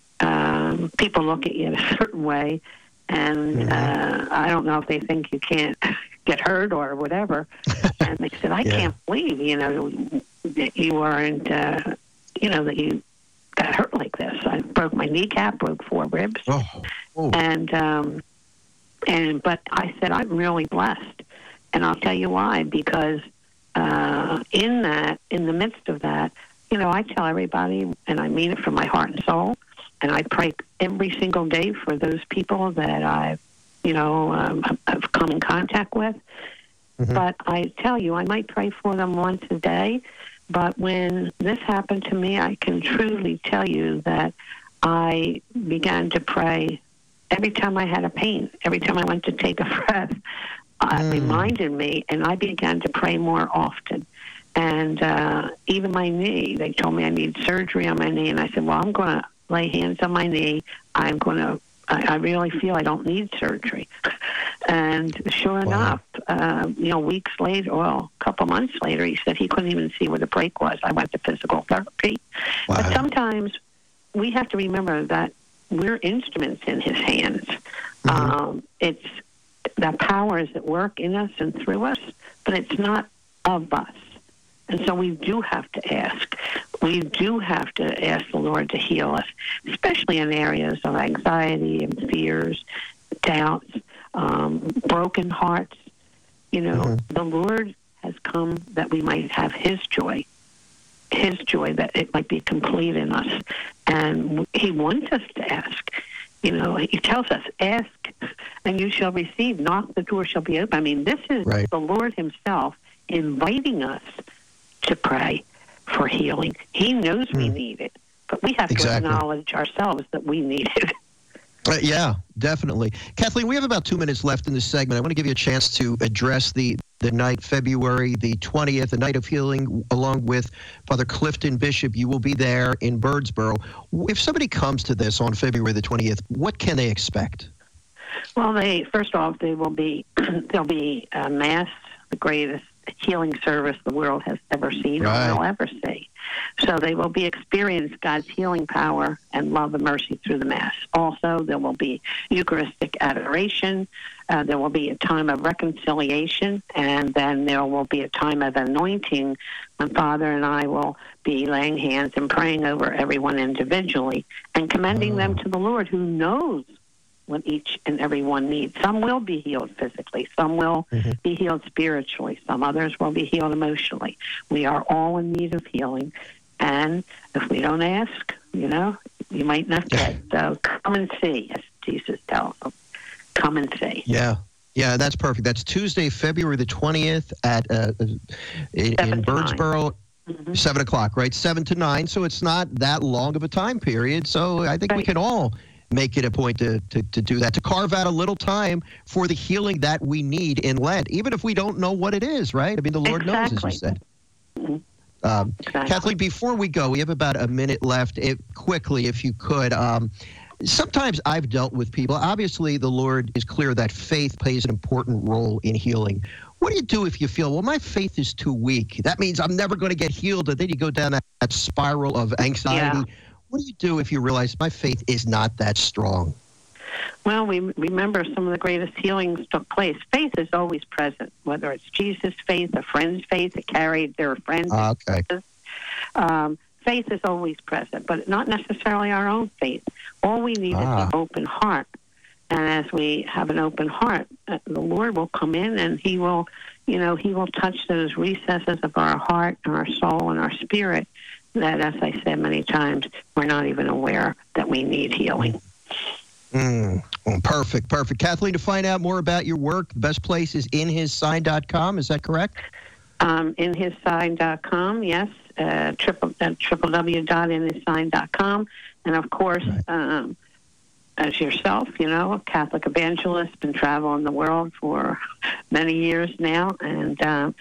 um, people look at you in a certain way, and uh, I don't know if they think you can't get hurt or whatever. And they said, I Yeah. can't believe, you know, that you weren't, uh, you know, that you got hurt like this. I broke my kneecap, broke four ribs. Oh, oh. And, um, and, but I said, I'm really blessed. And I'll tell you why, because uh, in that, in the midst of that, you know, I tell everybody, and I mean it from my heart and soul, and I pray every single day for those people that I've, you know, um, I've come in contact with. Mm-hmm. But I tell you, I might pray for them once a day. But when this happened to me, I can truly tell you that I began to pray every time I had a pain, every time I went to take a breath. Uh, mm. It reminded me, and I began to pray more often. And uh, even my knee, they told me I need surgery on my knee, and I said, well, I'm going to lay hands on my knee. I'm going to, I, I really feel I don't need surgery. And sure wow. enough, uh, you know, weeks later, well, a couple months later, he said he couldn't even see where the break was. I went to physical therapy. Wow. But sometimes we have to remember that we're instruments in his hands. Mm-hmm. Um, it's that power is at work in us and through us, but it's not of us. And so we do have to ask. We do have to ask the Lord to heal us, especially in areas of anxiety and fears, doubts, um, broken hearts. You know, mm-hmm. the Lord has come that we might have his joy, his joy, that it might be complete in us. And he wants us to ask. You know, he tells us, ask and you shall receive, knock, the door shall be open. I mean, this is right. the Lord himself inviting us to pray for healing. He knows mm. we need it, but we have exactly. to acknowledge ourselves that we need it. Uh, yeah, definitely. Kathleen, we have about two minutes left in this segment. I want to give you a chance to address the, the night, February the twentieth, the night of healing, along with Father Clifton Bishop. You will be there in Birdsboro. If somebody comes to this on February the twentieth, what can they expect? Well, they first off, they will be there'll be a mass, the greatest healing service the world has ever seen right. or will ever see. So they will be experiencing God's healing power and love and mercy through the Mass. Also, there will be Eucharistic adoration. Uh, there will be a time of reconciliation, and then there will be a time of anointing when Father and I will be laying hands and praying over everyone individually and commending oh. them to the Lord, who knows what each and every one needs. Some will be healed physically. Some will mm-hmm. be healed spiritually. Some others will be healed emotionally. We are all in need of healing. And if we don't ask, you know, you might not get. So come and see, as Jesus tells them. Come and see. Yeah. Yeah, that's perfect. That's Tuesday, February the twentieth at uh, in, in Birdsboro. Mm-hmm. Seven o'clock, right? Seven to nine. So it's not that long of a time period. So I think right. we can all make it a point to, to, to do that, to carve out a little time for the healing that we need in Lent, even if we don't know what it is, right? I mean, the Lord exactly. knows, as you said. Mm-hmm. Um, exactly. Kathleen, before we go, we have about a minute left. If, quickly, if you could. Um, sometimes I've dealt with people. Obviously, the Lord is clear that faith plays an important role in healing. What do you do if you feel, well, my faith is too weak? That means I'm never going to get healed. And then you go down that, that spiral of anxiety. Yeah. What do you do if you realize my faith is not that strong? Well, we remember some of the greatest healings took place. Faith is always present, whether it's Jesus' faith, a friend's faith that carried their friend. Uh, okay. Um, faith is always present, but not necessarily our own faith. All we need ah. is an open heart. And as we have an open heart, uh, the Lord will come in and he will, you know, he will touch those recesses of our heart and our soul and our spirit that, as I said many times, we're not even aware that we need healing. Mm, well, perfect, perfect. Kathleen, to find out more about your work, the best place is in his sign dot com. Is that correct? Um, in his sign dot com, yes. Uh, triple, uh, w w w dot in his sign dot com. And, of course, right. um, as yourself, you know, a Catholic evangelist, been traveling the world for many years now. And uh,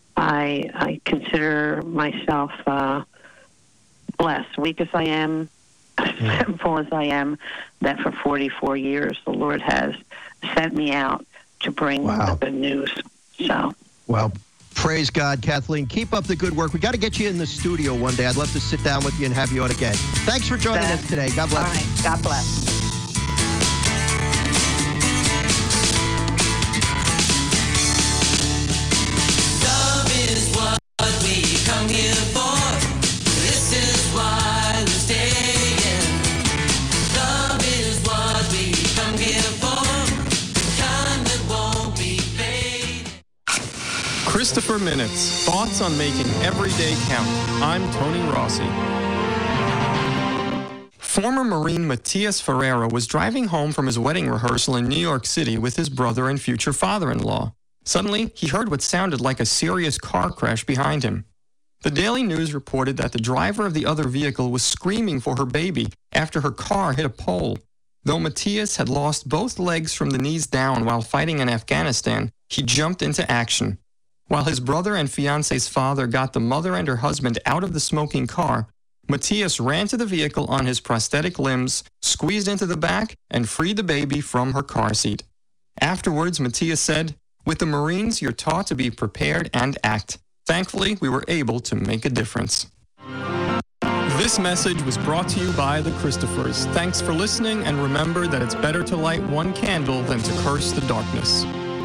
I, I consider myself uh, blessed, weak as I am, sinful as I am, that for forty-four years the Lord has sent me out to bring wow. the good news. So, well, praise God, Kathleen. Keep up the good work. We got to get you in the studio one day. I'd love to sit down with you and have you on again. Thanks for joining that, us today. God bless. All right. God bless. Christopher Minutes, thoughts on making every day count. I'm Tony Rossi. Former Marine Matias Ferreira was driving home from his wedding rehearsal in New York City with his brother and future father-in-law. Suddenly, he heard what sounded like a serious car crash behind him. The Daily News reported that the driver of the other vehicle was screaming for her baby after her car hit a pole. Though Matthias had lost both legs from the knees down while fighting in Afghanistan, he jumped into action. While his brother and fiance's father got the mother and her husband out of the smoking car, Matthias ran to the vehicle on his prosthetic limbs, squeezed into the back, and freed the baby from her car seat. Afterwards, Matthias said, "With the Marines, you're taught to be prepared and act. Thankfully, we were able to make a difference." This message was brought to you by the Christophers. Thanks for listening, and remember that it's better to light one candle than to curse the darkness.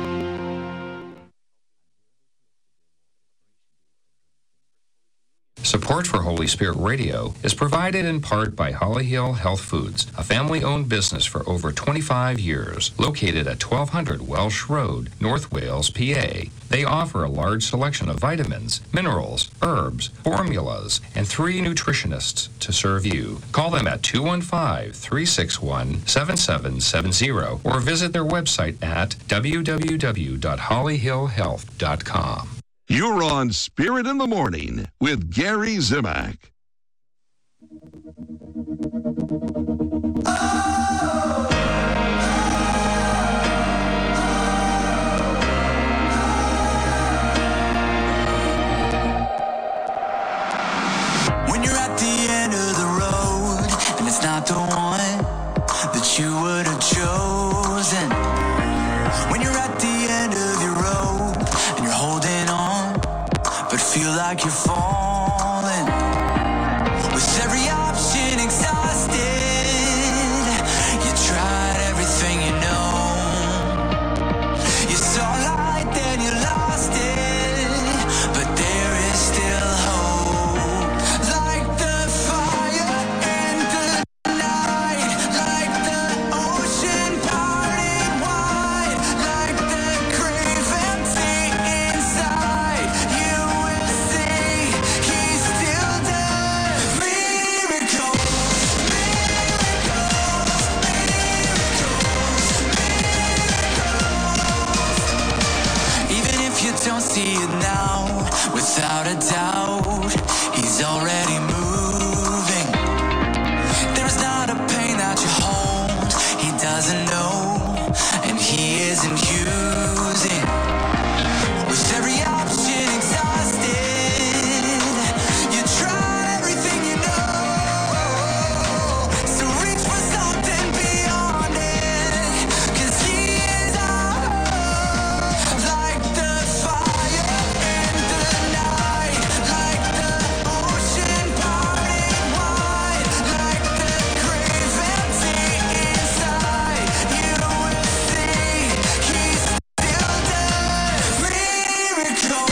Support for Holy Spirit Radio is provided in part by Holly Hill Health Foods, a family-owned business for over twenty-five years, located at twelve hundred Welsh Road, North Wales, P A. They offer a large selection of vitamins, minerals, herbs, formulas, and three nutritionists to serve you. Call them at two one five, three six one, seven seven seven zero or visit their website at w w w dot holly hill health dot com. You're on Spirit in the Morning with Gary Zimak. When you're at the end of the road and it's not the one that you would have chosen. When you're at the end of your rope and you're holding on but feel like you're falling, with every option exhausted, you tried everything you know. You saw light, then you lost it, but there is still hope. Like the fire in the night, like the ocean parting wide, like the grave empty inside. You will see he's still there. Miracles, miracles, miracles, miracles. Even if you don't see it now, without a doubt, he's already moving. There's not a pain that you hold he doesn't know, and he isn't using. With every option exhausted, you tried everything you know. So reach for something beyond it, 'cause he is our hope. Like the fire in the night, like the ocean parting wide, like the grave empty inside. You will see he's still there. Miracles,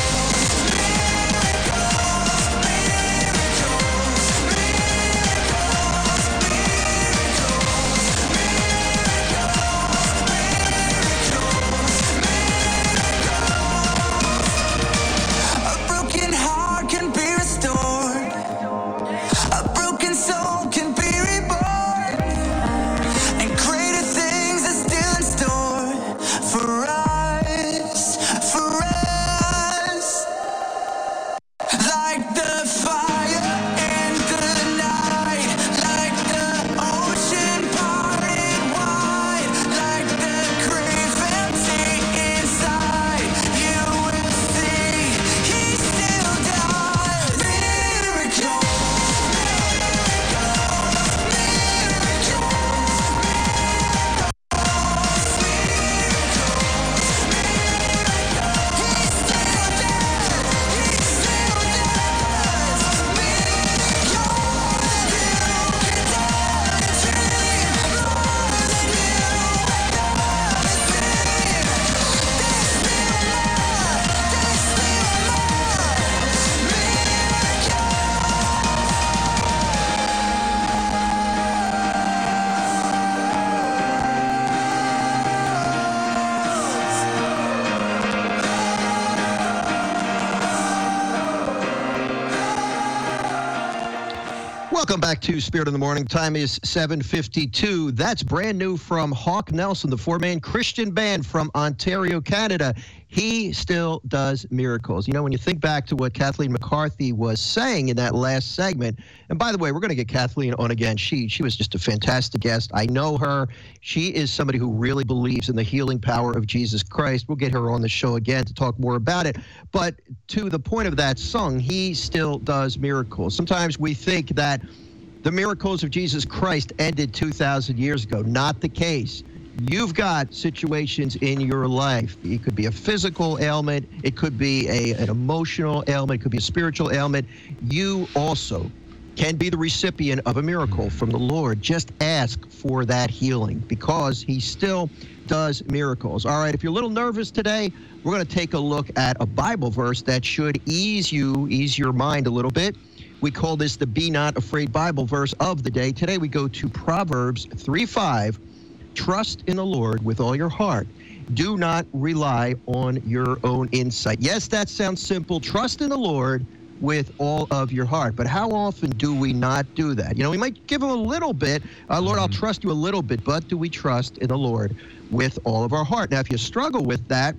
a broken heart can be restored. A broken soul can be reborn. And greater things are still in store for us, for us. Like the fire in the night, like the ocean parting wide, like the grave empty inside. You will see he still does. Miracles, Welcome back to Spirit in the Morning. Time is seven fifty-two. That's brand new from Hawk Nelson, the four-man Christian band from Ontario, Canada. He still does miracles. You know, when you think back to what Kathleen McCarthy was saying in that last segment, and by the way, we're going to get Kathleen on again. She she was just a fantastic guest. I know her. She is somebody who really believes in the healing power of Jesus Christ. We'll get her on the show again to talk more about it. But to the point of that song, he still does miracles. Sometimes we think that the miracles of Jesus Christ ended two thousand years ago. Not the case. You've got situations in your life. It could be a physical ailment. It could be a, an emotional ailment. It could be a spiritual ailment. You also can be the recipient of a miracle from the Lord. Just ask for that healing because he still does miracles. All right, if you're a little nervous today, we're going to take a look at a Bible verse that should ease you, ease your mind a little bit. We call this the Be Not Afraid Bible verse of the day. Today we go to Proverbs three five. Trust in the Lord with all your heart. Do not rely on your own insight. Yes, that sounds simple. Trust in the Lord with all of your heart. But how often do we not do that? You know, we might give him a little bit. Uh, Lord, I'll trust you a little bit. But do we trust in the Lord with all of our heart? Now, if you struggle with that,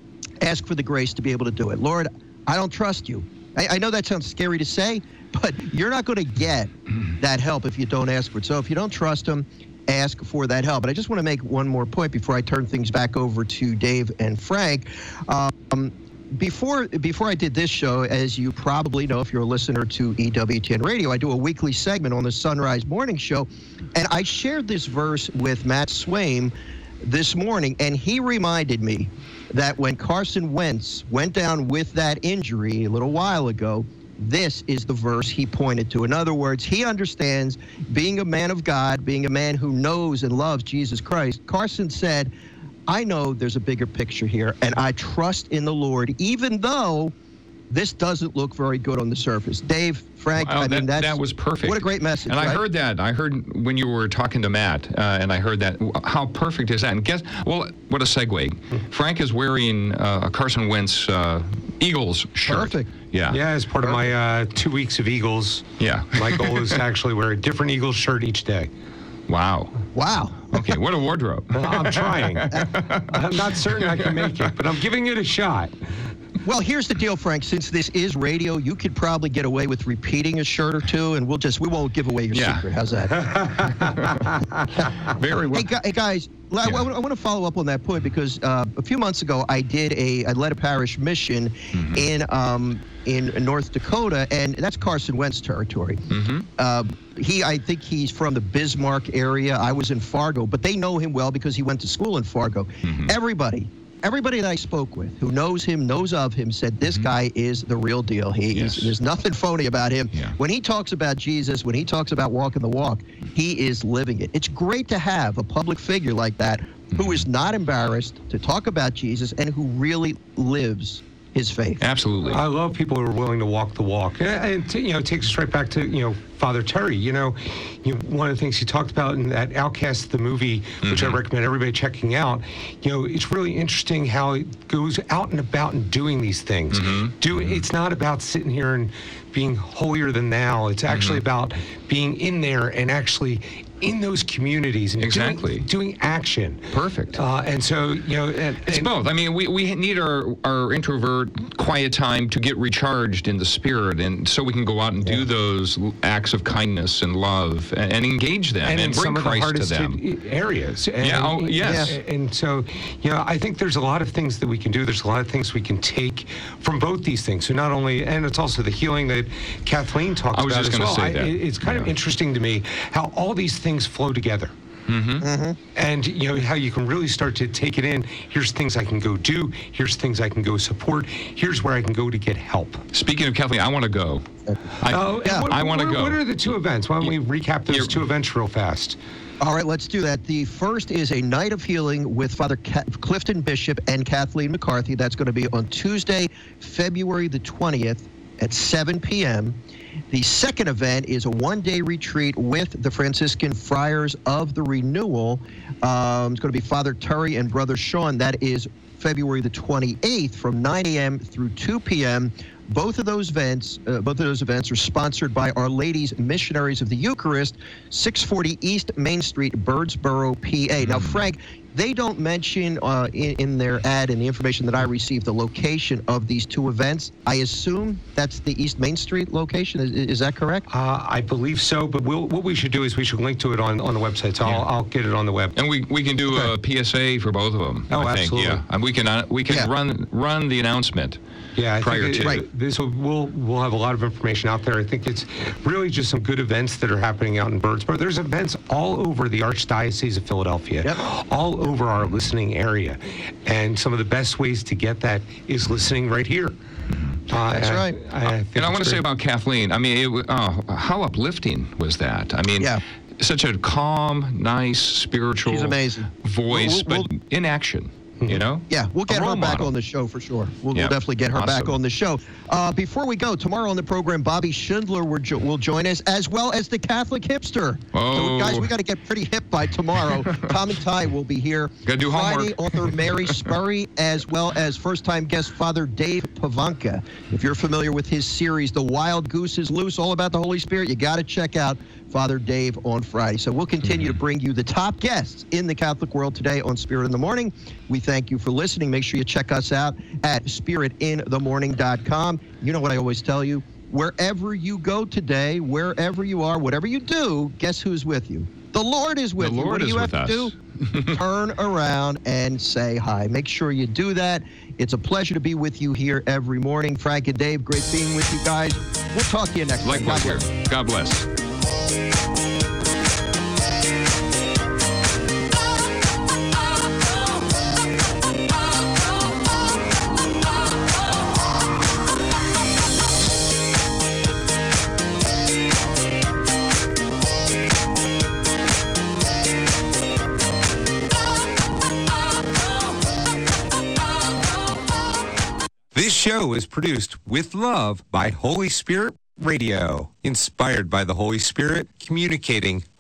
ask for the grace to be able to do it. Lord, I don't trust you. I, I know that sounds scary to say, but you're not going to get that help if you don't ask for it. So if you don't trust him, ask for that help. But I just want to make one more point before I turn things back over to Dave and Frank. Um, before before I did this show, as you probably know, if you're a listener to E W T N Radio, I do a weekly segment on the Sunrise Morning Show, and I shared this verse with Matt Swaim this morning, and he reminded me that when Carson Wentz went down with that injury a little while ago, this is the verse he pointed to. In other words, he understands, being a man of God, being a man who knows and loves Jesus Christ, Carson said, I know there's a bigger picture here, and I trust in the Lord, even though this doesn't look very good on the surface. Dave, Frank, Wow, I that, mean, that's, that was perfect. What a great message, And I right? heard that. I heard when you were talking to Matt, uh, and I heard that. How perfect is that? And guess, well, what a segue. Frank is wearing uh, a Carson Wentz uh, Eagles shirt. Perfect. Yeah. Yeah, as part of my uh, two weeks of Eagles, Yeah. my goal is to actually wear a different Eagles shirt each day. Wow. Wow. Okay, what a wardrobe. Well, I'm trying. I'm not certain I can make it, but I'm giving it a shot. Well, here's the deal, Frank. Since this is radio, you could probably get away with repeating a shirt or two, and we'll just, we won't give away your Yeah. secret. How's that? Very well. Hey, gu- hey, guys, I, Yeah. I want to follow up on that point because uh, a few months ago I did a, I led a parish mission Mm-hmm. in um, in North Dakota, and that's Carson Wentz territory. Mm-hmm. Uh, he, I think he's from the Bismarck area. I was in Fargo, but they know him well because he went to school in Fargo. Mm-hmm. Everybody. Everybody that I spoke with who knows him, knows of him, said this guy is the real deal. He Yes. is, there's nothing phony about him. Yeah. When he talks about Jesus, when he talks about walking the walk, he is living it. It's great to have a public figure like that who is not embarrassed to talk about Jesus and who really lives his faith. Absolutely. I love people who are willing to walk the walk. And, and you know, it takes us right back to, you know, Father Terry. You know, you, one of the things he talked about in that Outcast, the movie, which Mm-hmm. I recommend everybody checking out, you know, it's really interesting how it goes out and about and doing these things. Mm-hmm. Do It's not about sitting here and being holier than thou. It's actually Mm-hmm. about being in there and actually in those communities and Exactly. doing, doing action. Perfect. Uh, and so, you know, and, It's and- both. I mean, we, we need our, our introvert quiet time to get recharged in the spirit, and so we can go out and do those l- acts of kindness and love and, and engage them and, and in bring some of the Christ to hardest them. hit areas. And, Yeah, oh, yes. And, and so, you know, I think there's a lot of things that we can do. There's a lot of things we can take from both these things. So not only, and it's also the healing that Kathleen talked I was about just as gonna well. say I- that. It's kind of Yeah. interesting to me how all these things flow together. Mm-hmm. And you know how you can really start to take it in. Here's things I can go do. Here's things I can go support. Here's where I can go to get help. Speaking of Kathleen, I want to go. I, Oh, and what, I want to what- go. What are the two events? Why don't we recap those You're- two events real fast? All right, let's do that. The first is a night of healing with Father Ca- Clifton Bishop and Kathleen McCarthy. That's going to be on Tuesday, February the twentieth at seven p.m. The second event is a one-day retreat with the Franciscan Friars of the Renewal. Um, it's going to be Father Terry and Brother Sean. That is February the twenty-eighth from nine a.m. through two p.m. Both of those events, uh, both of those events are sponsored by Our Lady's Missionaries of the Eucharist, six forty East Main Street, Birdsboro, P A. Now, Frank, they don't mention uh, in, in their ad and the information that I received the location of these two events. I assume that's the East Main Street location. Is, is that correct? Uh, I believe so, but we'll, what we should do is we should link to it on, on the website. So Yeah. I'll, I'll get it on the web. And we, we can do a P S A for both of them. Oh, I think. absolutely. Yeah, and we can uh, we can Yeah. run run the announcement. Yeah, I prior think it, to. it- this will, we'll we'll have a lot of information out there. I think it's really just some good events that are happening out in Birdsboro. There's events all over the Archdiocese of Philadelphia, Yep. all over our listening area, and some of the best ways to get that is listening right here. Uh, That's I- right. I, I think And I it's want to say great. about Kathleen. I mean, it, wa- oh, how uplifting was that? I mean, Yeah. such a calm, nice, spiritual She's amazing. voice, We'll- we'll- but in action. You know? Yeah, we'll get A her role back model. on the show for sure. We'll, Yeah. we'll definitely get her back Awesome. on the show. Uh, before we go, tomorrow on the program, Bobby Schindler will, jo- will join us, as well as the Catholic hipster. Oh. So, guys, we got to get pretty hip by tomorrow. Tom and Ty will be here. Gotta do Friday, homework. author Mary Spurry, as well as first-time guest Father Dave Pavanka. If you're familiar with his series, The Wild Goose is Loose, all about the Holy Spirit, you got to check out Father Dave on Friday. So we'll continue Mm-hmm. to bring you the top guests in the Catholic world today on Spirit in the Morning. We thank you for listening. Make sure you check us out at spirit in the morning dot com. You know what I always tell you? Wherever you go today, wherever you are, whatever you do, guess who's with you? The Lord is with The you. Lord What do is you with have to us. do? Turn around and say hi. Make sure you do that. It's a pleasure to be with you here every morning. Frank and Dave, great being with you guys. We'll talk to you next time. Likewise God here. bless. God bless. This show is produced with love by Holy Spirit Radio, inspired by the Holy Spirit, communicating